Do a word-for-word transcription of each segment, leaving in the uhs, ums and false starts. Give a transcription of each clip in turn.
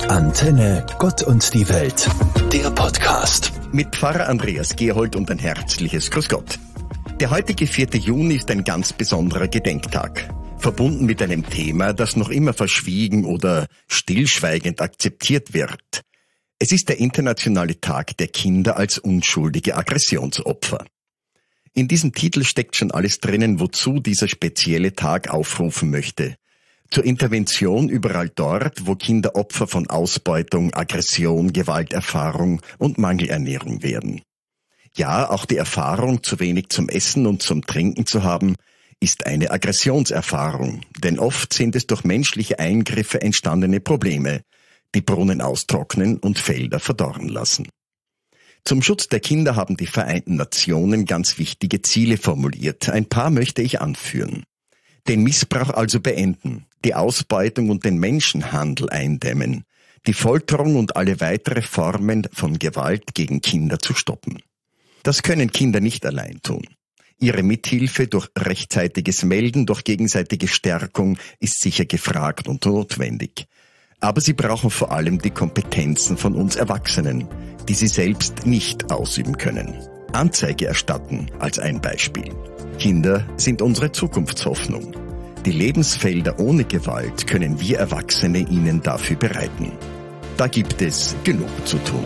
Antenne Gott und die Welt, der Podcast. Mit Pfarrer Andreas Gerhold und ein herzliches Grüß Gott. Der heutige vierte Juni ist ein ganz besonderer Gedenktag, verbunden mit einem Thema, das noch immer verschwiegen oder stillschweigend akzeptiert wird. Es ist der internationale Tag der Kinder als unschuldige Aggressionsopfer. In diesem Titel steckt schon alles drinnen, wozu dieser spezielle Tag aufrufen möchte. Zur Intervention überall dort, wo Kinder Opfer von Ausbeutung, Aggression, Gewalterfahrung und Mangelernährung werden. Ja, auch die Erfahrung, zu wenig zum Essen und zum Trinken zu haben, ist eine Aggressionserfahrung, denn oft sind es durch menschliche Eingriffe entstandene Probleme, die Brunnen austrocknen und Felder verdorren lassen. Zum Schutz der Kinder haben die Vereinten Nationen ganz wichtige Ziele formuliert. Ein paar möchte ich anführen. Den Missbrauch also beenden, die Ausbeutung und den Menschenhandel eindämmen, die Folterung und alle weitere Formen von Gewalt gegen Kinder zu stoppen. Das können Kinder nicht allein tun. Ihre Mithilfe durch rechtzeitiges Melden, durch gegenseitige Stärkung ist sicher gefragt und notwendig. Aber sie brauchen vor allem die Kompetenzen von uns Erwachsenen, die sie selbst nicht ausüben können. Anzeige erstatten als ein Beispiel. Kinder sind unsere Zukunftshoffnung. Die Lebensfelder ohne Gewalt können wir Erwachsene ihnen dafür bereiten. Da gibt es genug zu tun.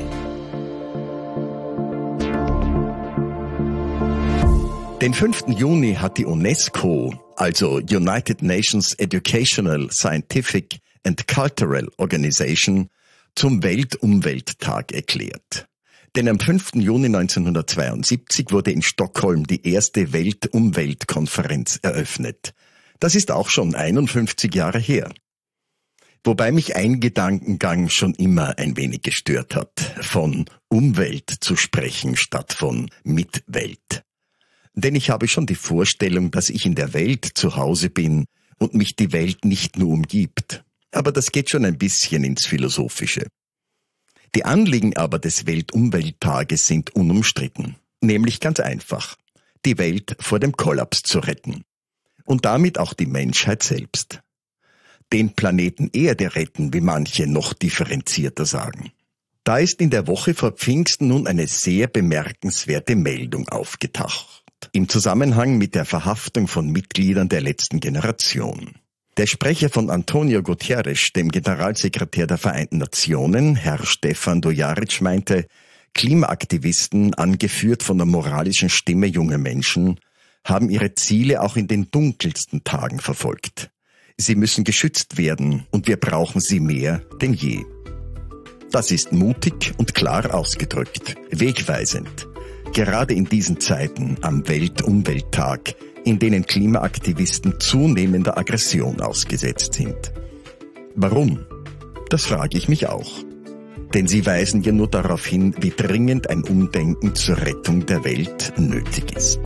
Den fünften Juni hat die UNESCO, also United Nations Educational, Scientific and Cultural Organization, zum Weltumwelttag erklärt. Denn am fünften Juni neunzehnhundertzweiundsiebzig wurde in Stockholm die erste Weltumweltkonferenz eröffnet. Das ist auch schon einundfünfzig Jahre her. Wobei mich ein Gedankengang schon immer ein wenig gestört hat, von Umwelt zu sprechen statt von Mitwelt. Denn ich habe schon die Vorstellung, dass ich in der Welt zu Hause bin und mich die Welt nicht nur umgibt. Aber das geht schon ein bisschen ins Philosophische. Die Anliegen aber des Weltumwelttages sind unumstritten, nämlich ganz einfach, die Welt vor dem Kollaps zu retten und damit auch die Menschheit selbst. Den Planeten Erde retten, wie manche noch differenzierter sagen. Da ist in der Woche vor Pfingsten nun eine sehr bemerkenswerte Meldung aufgetaucht, im Zusammenhang mit der Verhaftung von Mitgliedern der letzten Generation. Der Sprecher von Antonio Guterres, dem Generalsekretär der Vereinten Nationen, Herr Stefan Dujarric, meinte, Klimaaktivisten, angeführt von der moralischen Stimme junger Menschen, haben ihre Ziele auch in den dunkelsten Tagen verfolgt. Sie müssen geschützt werden und wir brauchen sie mehr denn je. Das ist mutig und klar ausgedrückt, wegweisend. Gerade in diesen Zeiten am Weltumwelttag, in denen Klimaaktivisten zunehmender Aggression ausgesetzt sind. Warum? Das frage ich mich auch. Denn sie weisen ja nur darauf hin, wie dringend ein Umdenken zur Rettung der Welt nötig ist.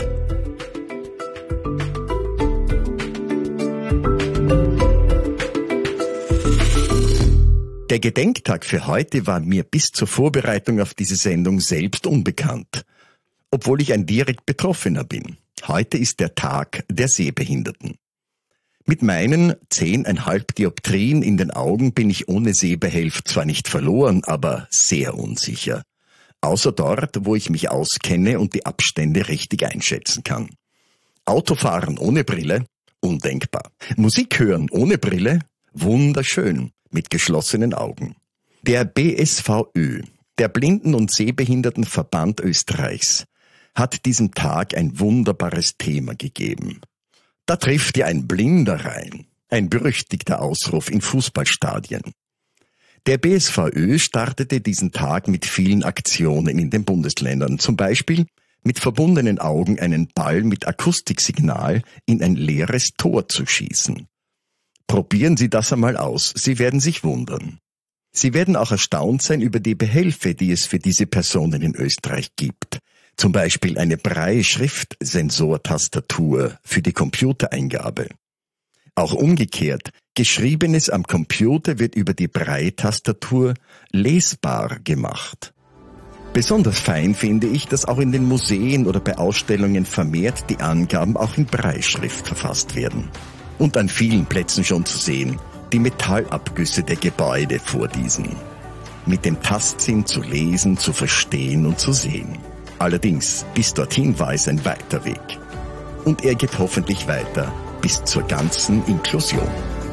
Der Gedenktag für heute war mir bis zur Vorbereitung auf diese Sendung selbst unbekannt, obwohl ich ein direkt Betroffener bin. Heute ist der Tag der Sehbehinderten. Mit meinen zehn Komma fünf Dioptrien in den Augen bin ich ohne Sehbehelf zwar nicht verloren, aber sehr unsicher. Außer dort, wo ich mich auskenne und die Abstände richtig einschätzen kann. Autofahren ohne Brille? Undenkbar. Musik hören ohne Brille? Wunderschön, mit geschlossenen Augen. Der B S V Ö, der Blinden- und Sehbehindertenverband Österreichs, hat diesem Tag ein wunderbares Thema gegeben. Da trifft ja ein Blinder rein, ein berüchtigter Ausruf in Fußballstadien. Der B S V Ö startete diesen Tag mit vielen Aktionen in den Bundesländern, zum Beispiel mit verbundenen Augen einen Ball mit Akustiksignal in ein leeres Tor zu schießen. Probieren Sie das einmal aus, Sie werden sich wundern. Sie werden auch erstaunt sein über die Behelfe, die es für diese Personen in Österreich gibt. Zum Beispiel eine Braille-Schriftsensortastatur für die Computereingabe. Auch umgekehrt, Geschriebenes am Computer wird über die Braille-Tastatur lesbar gemacht. Besonders fein finde ich, dass auch in den Museen oder bei Ausstellungen vermehrt die Angaben auch in Brailleschrift verfasst werden. Und an vielen Plätzen schon zu sehen, die Metallabgüsse der Gebäude vor diesen. Mit dem Tastsinn zu lesen, zu verstehen und zu sehen. Allerdings, bis dorthin war es ein weiter Weg. Und er geht hoffentlich weiter bis zur ganzen Inklusion.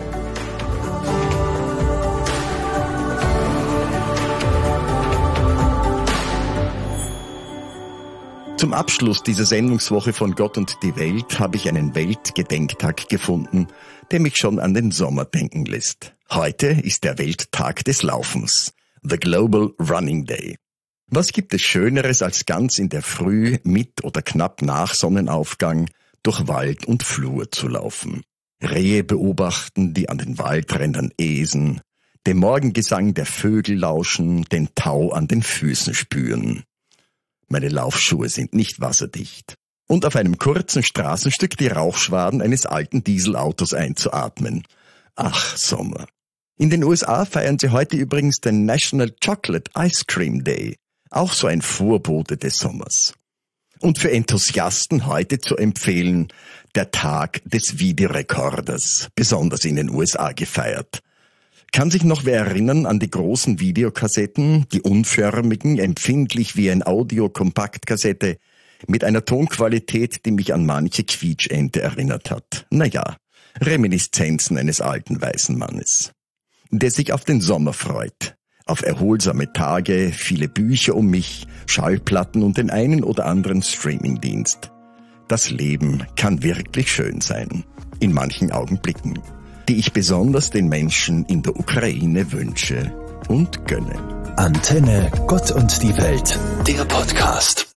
Zum Abschluss dieser Sendungswoche von Gott und die Welt habe ich einen Weltgedenktag gefunden, der mich schon an den Sommer denken lässt. Heute ist der Welttag des Laufens, the Global Running Day. Was gibt es Schöneres, als ganz in der Früh, mit oder knapp nach Sonnenaufgang durch Wald und Flur zu laufen? Rehe beobachten, die an den Waldrändern äsen, dem Morgengesang der Vögel lauschen, den Tau an den Füßen spüren. Meine Laufschuhe sind nicht wasserdicht. Und auf einem kurzen Straßenstück die Rauchschwaden eines alten Dieselautos einzuatmen. Ach, Sommer. In den U S A feiern sie heute übrigens den National Chocolate Ice Cream Day. Auch so ein Vorbote des Sommers. Und für Enthusiasten heute zu empfehlen, der Tag des Videorekorders, besonders in den U S A gefeiert. Kann sich noch wer erinnern an die großen Videokassetten, die unförmigen, empfindlich wie ein Audio-Kompaktkassette, mit einer Tonqualität, die mich an manche Quietschente erinnert hat? Naja, Reminiszenzen eines alten weißen Mannes, der sich auf den Sommer freut, auf erholsame Tage, viele Bücher um mich, Schallplatten und den einen oder anderen Streamingdienst. Das Leben kann wirklich schön sein, in manchen Augenblicken, die ich besonders den Menschen in der Ukraine wünsche und gönne. Antenne Gott und die Welt, der Podcast.